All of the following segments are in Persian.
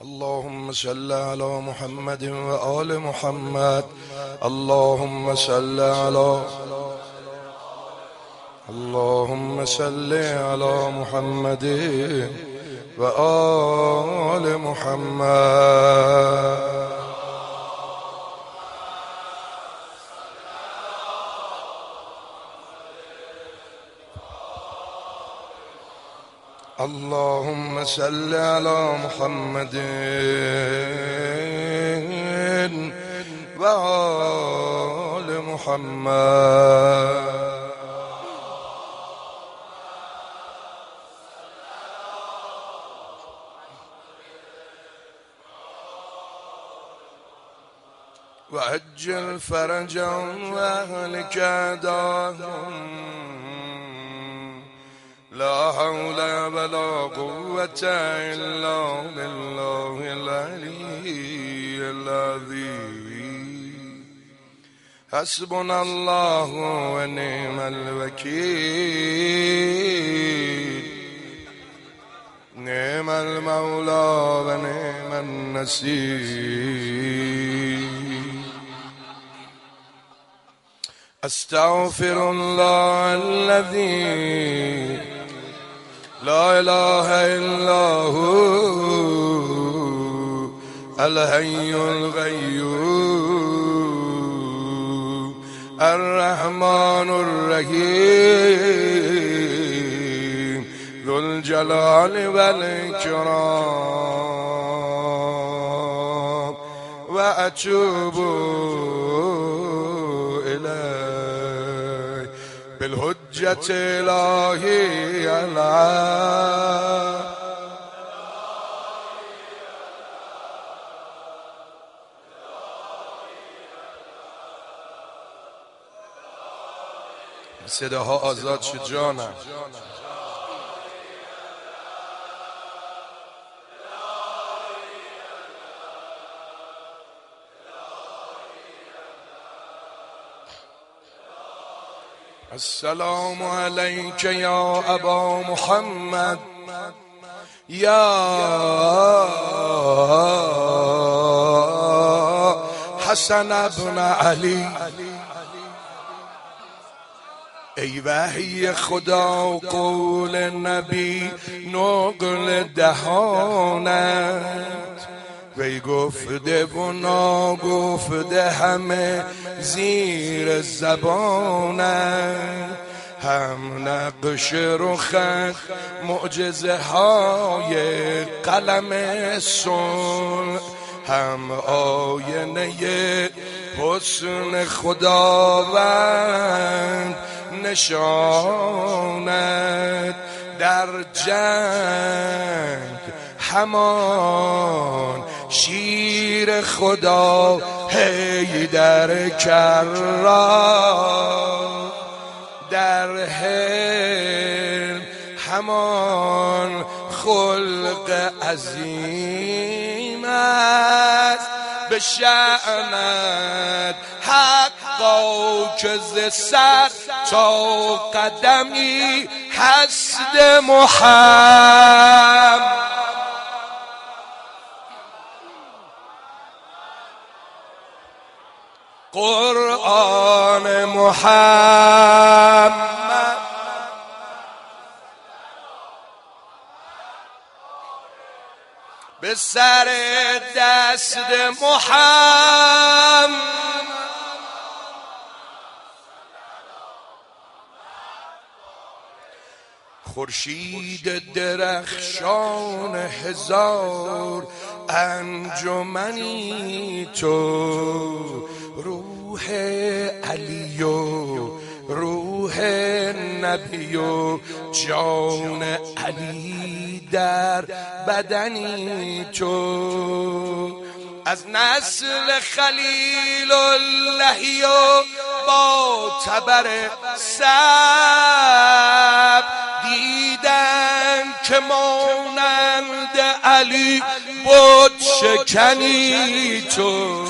اللهم صل على محمد وآل محمد. اللهم صل على محمد وآل محمد. اللهم صل على محمد وآل محمد. وعجل فرجهم وأهلك أعداهم. لا حول ولا قوة إلا بالله العلي العظيم. حسبنا الله ونعم الوكيل. نعم المولى ونعم النصير. أستغفر الله الذي لا إله إلا هو الحي القيوم الرحمن الرحيم ذو الجلال والإكرام. وأتوب إليه بالحجة الإلهية العالية. صداها آزاد شد جانم. السلام عليك يا أبا محمد يا حسن بن علي. ای وحی خدا قول نبی نقل دهانت. وی گفته و ناگفته همه زیر زبانت. هم نقش رخت معجزه های قلم صنع. هم آینه حسن خداوند نشانت. در جنگ همان شیر خدا حیدر کرار. در حلم همان خلق عظیم است. به شأنت حقا که ز سر تا قدمی هست محمد. قرآن محمد به سر دست محمد. خورشید درخشان هزار انجمنی تو. روح علی و روح نبی و جان علی در بدنی تو. از نسل خلیل اللهی و با تبر سب دیدن که مانند علی بت شکنی تو.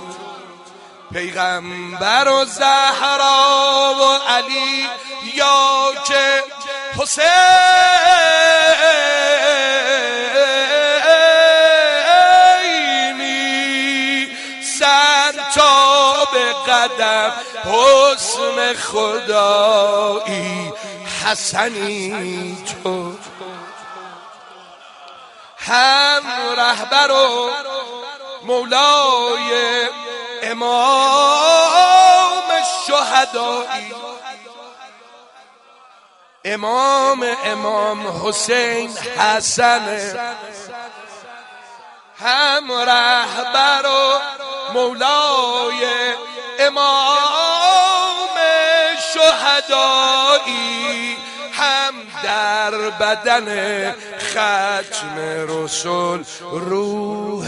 پیغمبر و زهرا و علی یا که حسین قدم حسن خدایی حسنی تو، هم رهبر و مولای امام شهدایی، امام حسین حسن، هم رهبر و مولای امام شهدایی، هم در بدن ختم رسول روح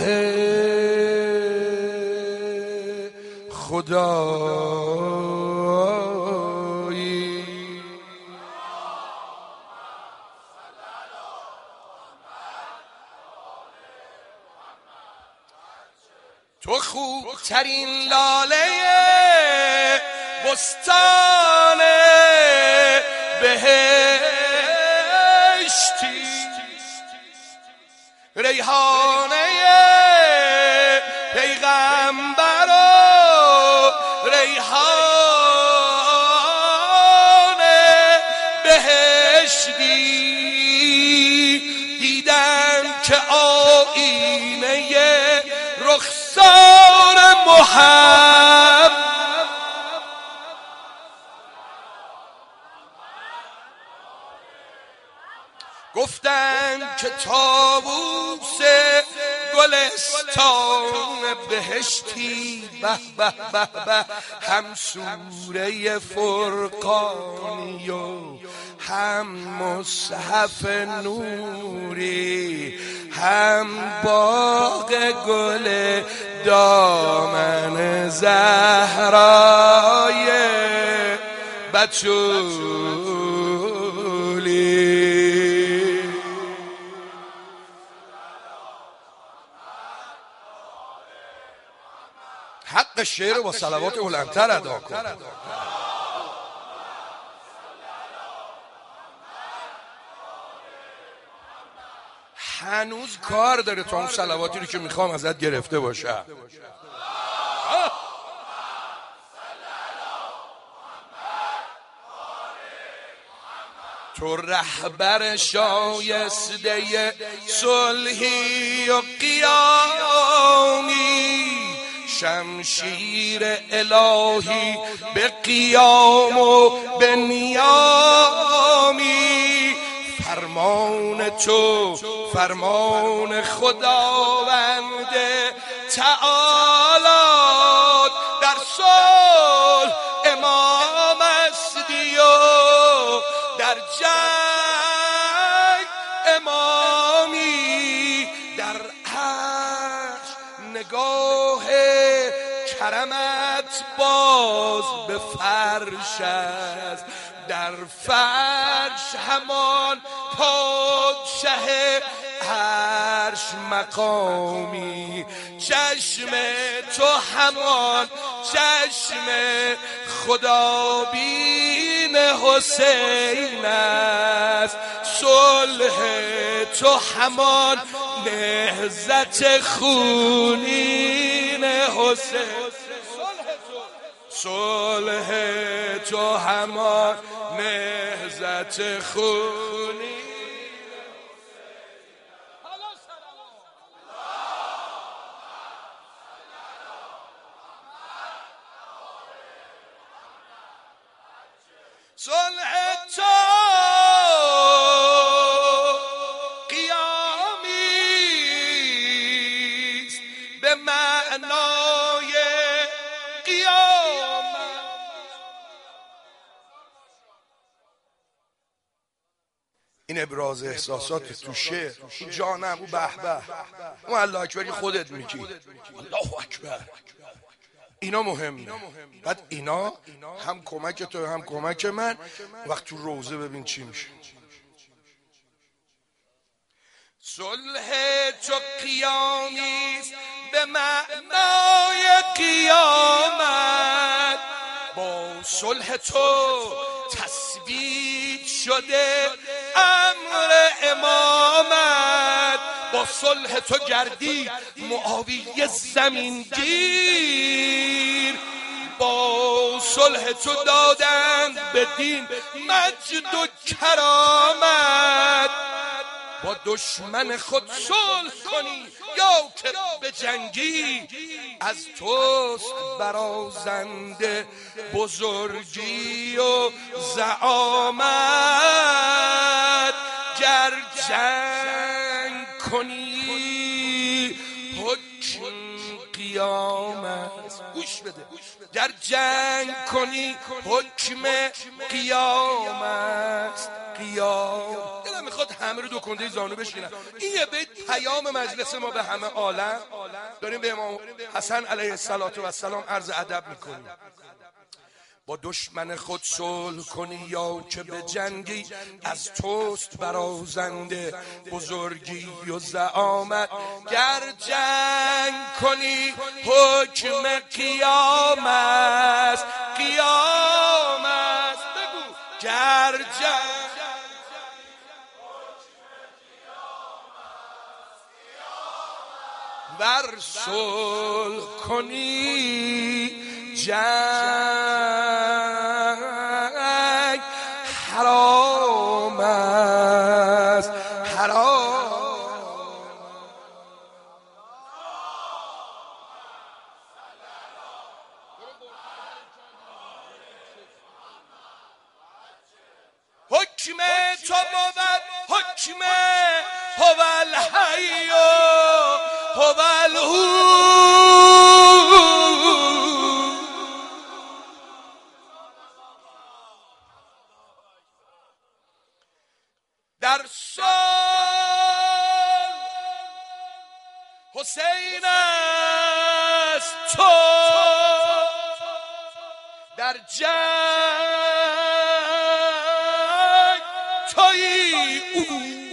خدایی. تو خوبترین لاله بستان بهشتی، ریحانه پیغمبر و ریحان بهشتی، دیدم که آینه رخسار محمد، گفتن که طاووس گلستان بهشتی، به به به به، هم سوره فرقانی و هم مصحف نوری، هم باغ گل دامن زهرای بتولی. حق شعر با صلوات بلندتر ادا کن. هنوز کار داره تا اون صلواتی رو که میخوام ازت گرفته باشم. تو رهبر شایسته صلحی و قیامی، شمشیر الهی به قیام و به نیامی، فرمان تو فرمان خداوند تعالی در صلح امام استی و در جنگ امامی، در عرش نگاه کرمت باز به فرش است، در فرش همان پادشه عرش مقامی، چشم تو همان چشم خدابین حسین است، صلح تو همان نهضت خونین حسین، صلح تو همان نهضت خونین. صلح تو قیامیست به معنای قیامت، این ابراز احساسات تو شعر، تو جانم، او به به، اون الله اکبری خودت میگی الله اکبر، اینا مهمه. بعد اینا هم کمک تو هم کمک من. وقت تو روزه ببین چی میشه. صلح تو قیامیست به معنای قیامت، با صلح تو تثبیت شده امر امامت، با صلح تو گردید معاویه زمین گیر، با صلح تو دادند به دین مجد و کرامت. با دشمن خود صلح کنی یا که به جنگی، از توست برازنده بزرگی و زعامت. گر جنگ کنی حکم قیامت، گوش بده، گر جنگ کنی حکم قیامت. قیام دلم میخواد همه رو دو کنده زانو بشینن. این یه بیت پیام مجلس ما به همه عالم. داریم به امام حسن علیه السلام عرض ادب میکنیم. با دشمن خود صلح کنی یا که به جنگی، از توست برازنده بزرگی و زعامت. گر جنگ کنی حکم قیامت. قیامت بگو گر جنگ ور صلح کنی جنگ حرام است. حرام حکم تو بود حکم هو الحی هو در صلح حسین است تو، در جنگ تویی او.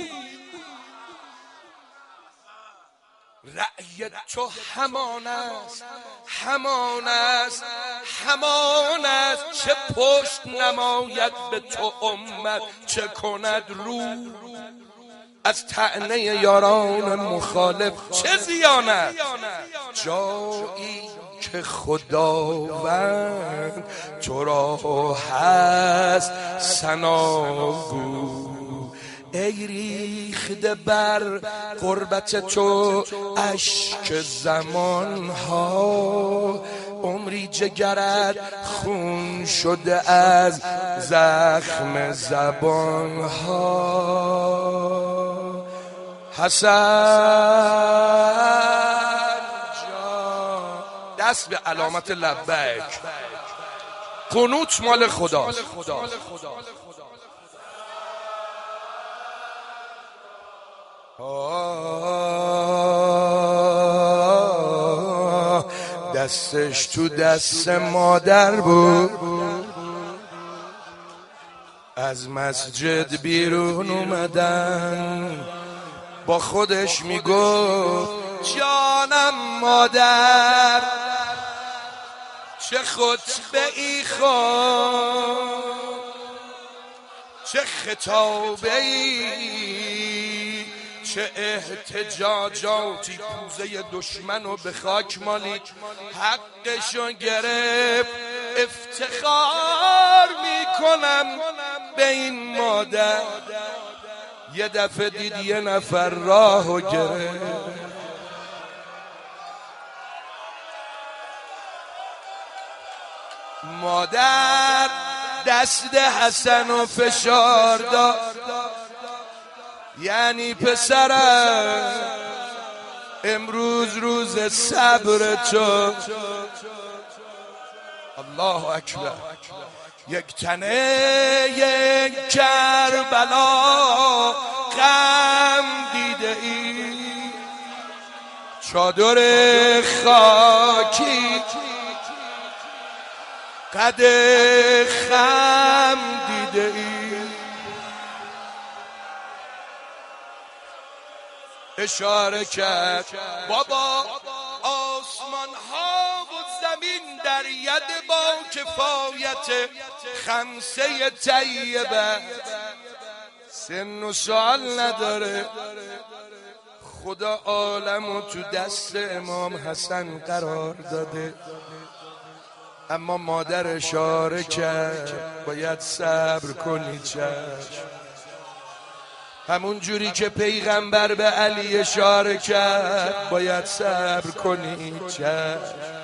رأی تو همان است همان است همان است. چه پشت نماید به تو امت، چه کند رو از طعنه یاران مخالف چه زیانت. جایی که خداوند تو را هست ثناگو، ای ریخته بر قربت تو اشک زمان ها. عمری جگرت خون شده از زخم زبان ها. حسن جان دست به علامت لبیک. قنوت مال خداست. دستش تو دست مادر بود، از مسجد بیرون اومدن با خودش میگفت جانم مادر چه خطبه ای خوان، چه خطابه ای، چه احتجاجاتی. پوزه دشمنو به خاک مالید، حقشو گرفت. افتخار میکنم به این مادر. یه دفعه دید یه نفر راهو گرفت، مادر دست حسن و فشار داد، یعنی پسرم امروز روز صبر تو. الله اکبر. یک تنه یک کربلا غم دیده ای، چادر خاکی قد خم دیده ای. اشاره کرد بابا آسمان ها و زمین در ید با کفایت خمسه طیبه، سن و سال نداره. خدا عالمو تو دست امام حسن قرار داده. اما مادر اشاره کرد باید صبر کنی چشم. همون جوری که پیغمبر به علی اشاره کرد باید صبر کنی چشم.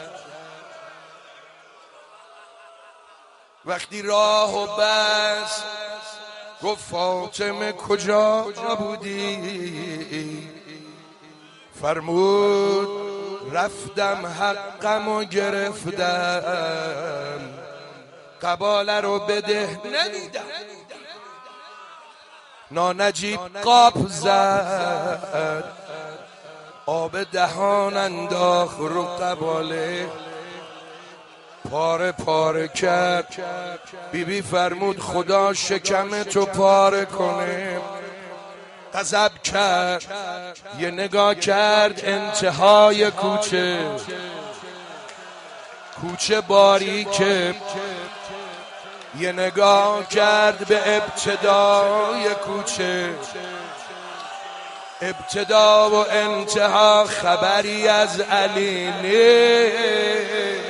وقتی راه و بس گفت فاطمه کجا بودی؟ فرمود رفتم حقم و گرفتم، قباله رو بده ندیدم. نانجیب قاپ زد، آب دهان انداخت رو قباله، پاره پاره کرد. بیبی فرمود خدا شکم تو پاره کنه. غضب کرد، یه نگاه کرد انتهای کوچه باریکه، یه نگاه کرد به ابتدای کوچه، ابتدا و انتها خبری از علی نیست.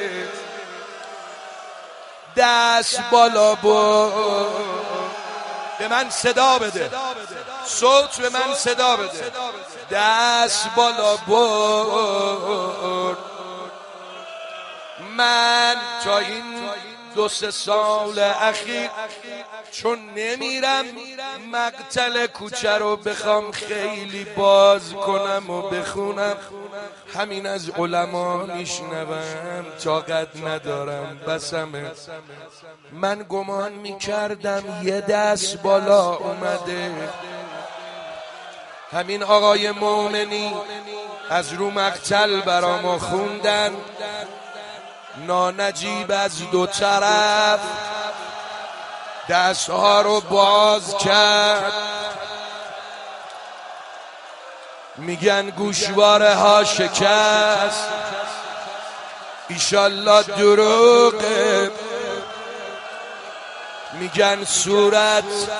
دست بالا برد، به من صدا بده، صوت به من صدا بده. دست بالا برد. من تا این 2-3 سال اخیر چون نمیرم مقتل کوچه رو بخوام خیلی باز کنم و بخونم، همین از علما میشنوم، طاقت ندارم، بسمه. من گمان میکردم یه دست بالا اومده. همین آقای مومنی از رو مقتل برامو خوندن، نانجیب از 2 طرف دستها رو باز کرد. میگن گوشواره ها شکست، ایشالله دروغه. میگن صورت،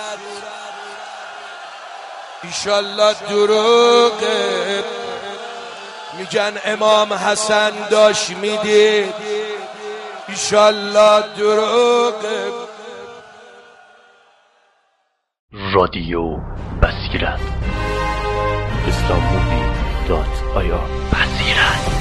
ایشالله دروغه. میگن امام حسن داشت میدید، ایشالله دروغه. رادیو بصیرت islammovie.ir بصیرت.